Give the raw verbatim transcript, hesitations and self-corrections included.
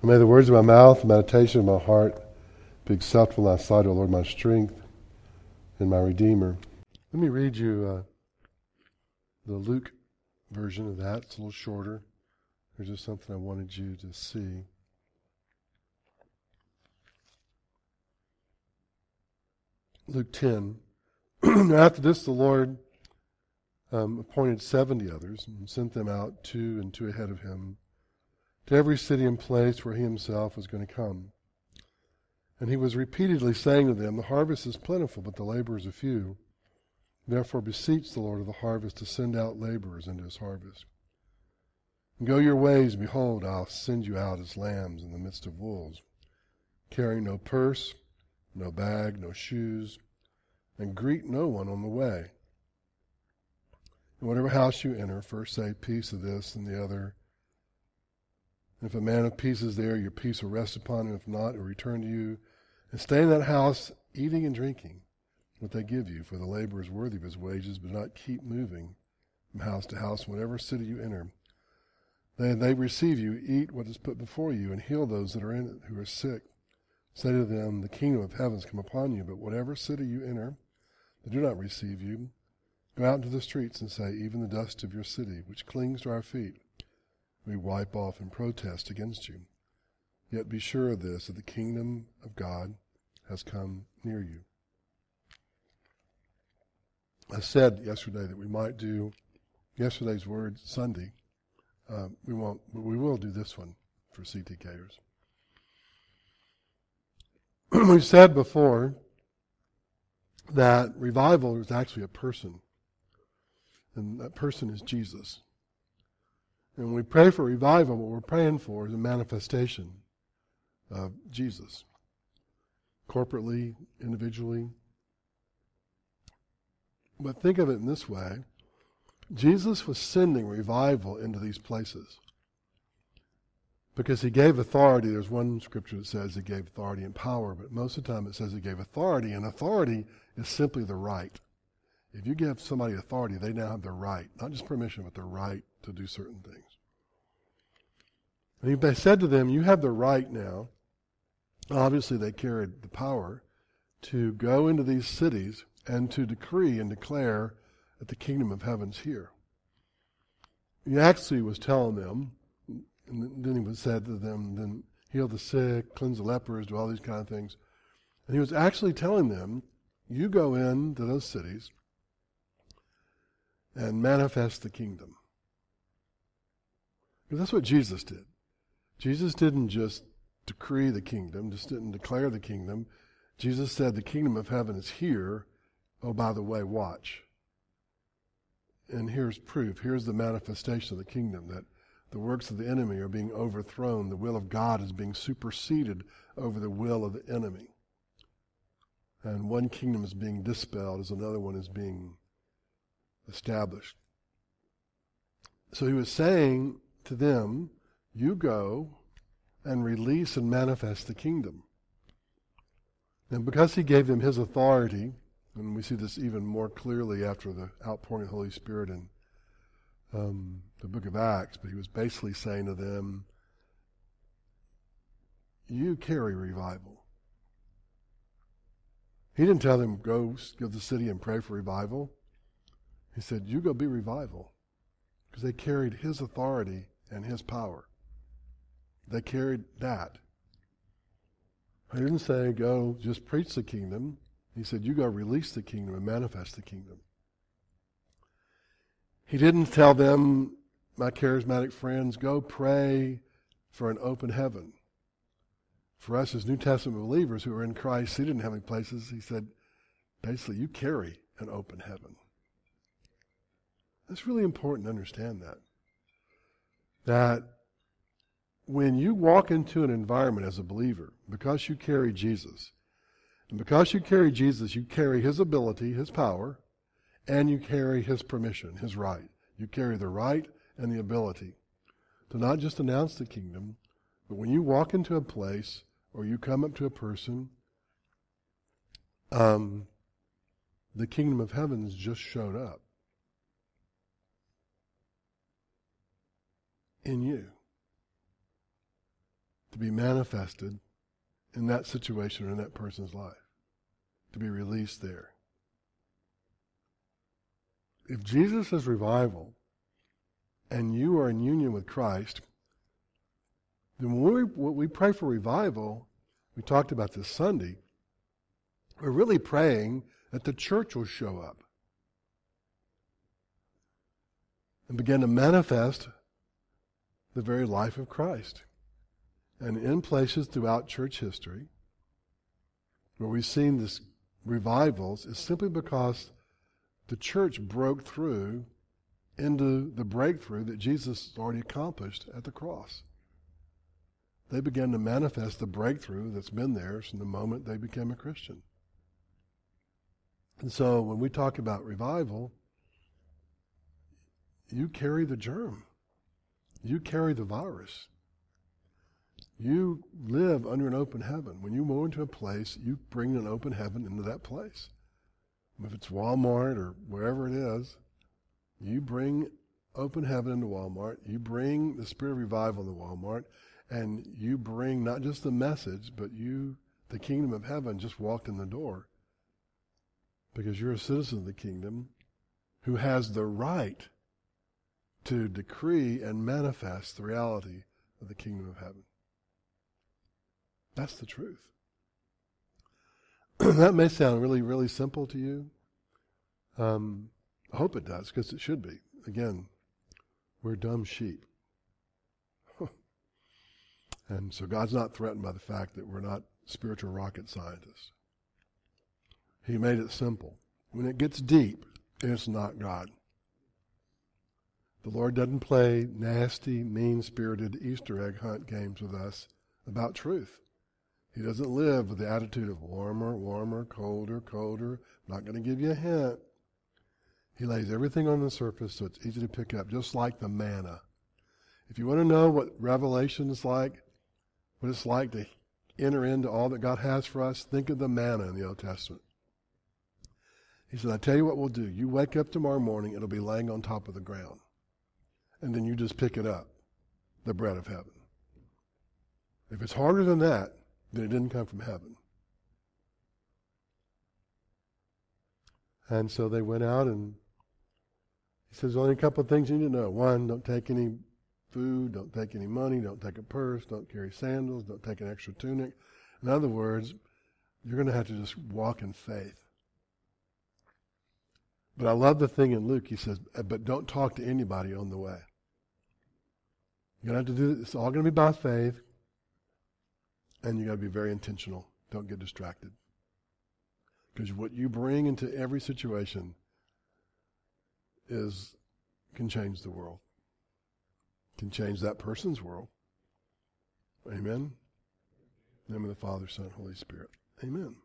And may the words of my mouth, the meditation of my heart be acceptable in thy sight, O Lord, my strength and my Redeemer. Let me read you uh, the Luke version of that. It's a little shorter. There's just something I wanted you to see. Luke ten. After this, the Lord um, appointed seventy others and sent them out two and two ahead of him to every city and place where he himself was going to come. And he was repeatedly saying to them, the harvest is plentiful, but the laborers are few. Therefore beseech the Lord of the harvest to send out laborers into his harvest. And go your ways, behold, I'll send you out as lambs in the midst of wolves, carrying no purse, no bag, no shoes, and greet no one on the way. In whatever house you enter, first say peace to this and the other. And if a man of peace is there, your peace will rest upon him. If not, it will return to you. And stay in that house, eating and drinking what they give you, for the laborer is worthy of his wages, but do not keep moving from house to house, whatever city you enter. Then they receive you, eat what is put before you, and heal those that are in it who are sick. Say to them, the kingdom of heaven has come upon you, but whatever city you enter, they do not receive you. Go out into the streets and say, even the dust of your city, which clings to our feet, we wipe off and protest against you. Yet be sure of this, that the kingdom of God has come near you. I said yesterday that we might do yesterday's word Sunday. Uh, we won't, but we will do this one for C T Kers. We've said before that revival is actually a person, and that person is Jesus. And when we pray for revival, what we're praying for is a manifestation of Jesus, corporately, individually. But think of it in this way. Jesus was sending revival into these places because he gave authority. There's one scripture that says he gave authority and power, but most of the time it says he gave authority, and authority is simply the right. If you give somebody authority, they now have the right, not just permission, but the right to do certain things. And he said to them, you have the right now. Obviously they carried the power to go into these cities and to decree and declare that the kingdom of heaven's here. He actually was telling them, and then he was said to them, then heal the sick, cleanse the lepers, do all these kind of things. And he was actually telling them, you go into those cities and manifest the kingdom. Because that's what Jesus did. Jesus didn't just decree the kingdom, just didn't declare the kingdom. Jesus said the kingdom of heaven is here. Oh, by the way, watch. And here's proof. Here's the manifestation of the kingdom, that the works of the enemy are being overthrown. The will of God is being superseded over the will of the enemy. And one kingdom is being dispelled as another one is being established. So he was saying to them, you go and release and manifest the kingdom. And because he gave them his authority, and we see this even more clearly after the outpouring of the Holy Spirit in um, the book of Acts, but he was basically saying to them, you carry revival. He didn't tell them, go go to the city and pray for revival. He said, you go be revival. Because they carried his authority and his power. They carried that. He didn't say, go just preach the kingdom. He said, you go release the kingdom and manifest the kingdom. He didn't tell them, my charismatic friends, go pray for an open heaven. For us as New Testament believers who are in Christ, he didn't have any places. He said, basically, you carry an open heaven. It's really important to understand that. That when you walk into an environment as a believer, because you carry Jesus, and because you carry Jesus, you carry his ability, his power, and you carry his permission, his right. You carry the right and the ability to not just announce the kingdom, but when you walk into a place or you come up to a person, um, the kingdom of heaven has just showed up in you. to be manifested in that situation or in that person's life, to be released there. If Jesus is revival and you are in union with Christ, then when we, when we pray for revival, we talked about this Sunday, we're really praying that the church will show up and begin to manifest the very life of Christ. And in places throughout church history where we've seen this revivals is simply because the church broke through into the breakthrough that Jesus already accomplished at the cross. They began to manifest the breakthrough that's been theirs from the moment they became a Christian. And so when we talk about revival, you carry the germ. You carry the virus. You live under an open heaven. When you go into a place, you bring an open heaven into that place. If it's Walmart or wherever it is, you bring open heaven into Walmart. You bring the spirit of revival into Walmart. And you bring not just the message, but you, the kingdom of heaven, just walked in the door. Because you're a citizen of the kingdom who has the right to decree and manifest the reality of the kingdom of heaven. That's the truth. That may sound really, really simple to you. Um, I hope it does, because it should be. Again, we're dumb sheep. And so God's not threatened by the fact that we're not spiritual rocket scientists. He made it simple. When it gets deep, it's not God. The Lord doesn't play nasty, mean-spirited Easter egg hunt games with us about truth. He doesn't live with the attitude of warmer, warmer, colder, colder. I'm not going to give you a hint. He lays everything on the surface so it's easy to pick up, just like the manna. If you want to know what Revelation is like, what it's like to enter into all that God has for us, think of the manna in the Old Testament. He said, I tell you what we'll do. You wake up tomorrow morning, it'll be laying on top of the ground. And then you just pick it up, the bread of heaven. If it's harder than that, then it didn't come from heaven. And so they went out, and he says, only a couple of things you need to know. One, don't take any food, don't take any money, don't take a purse, don't carry sandals, don't take an extra tunic. In other words, you're going to have to just walk in faith. But I love the thing in Luke, he says, but don't talk to anybody on the way. You're going to have to do this. It's all going to be by faith, and you got to be very intentional. Don't get distracted. Because what you bring into every situation is can change the world. Can change that person's world. Amen? In the name of the Father, Son, Holy Spirit. Amen.